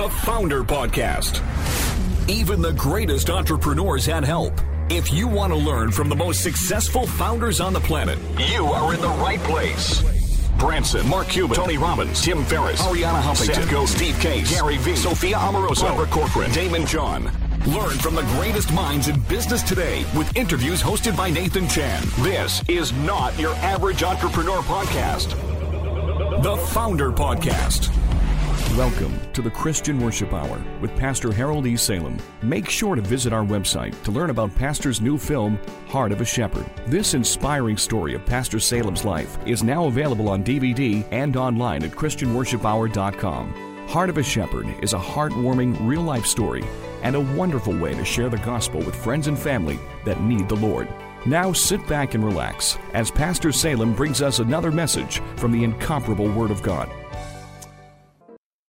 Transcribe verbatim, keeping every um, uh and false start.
The Founder Podcast. Even the greatest entrepreneurs had help. If you want to learn from the most successful founders on the planet, you are in the right place. Branson, Mark Cuban, Tony Robbins, Tim Ferriss, Arianna Huffington, Seth Godin, Steve Case, Gary Vee, Sophia Amoruso, Barbara Corcoran, Damon John. Learn from the greatest minds in business today with interviews hosted by Nathan Chan. This is not your average entrepreneur podcast. The Founder Podcast. Welcome to the Christian Worship Hour with Pastor Harold E. Salem. Make sure to visit our website to learn about Pastor's new film, Heart of a Shepherd. This inspiring story of Pastor Salem's life is now available on D V D and online at Christian Worship Hour dot com. Heart of a Shepherd is a heartwarming, real-life story and a wonderful way to share the gospel with friends and family that need the Lord. Now sit back and relax as Pastor Salem brings us another message from the incomparable Word of God.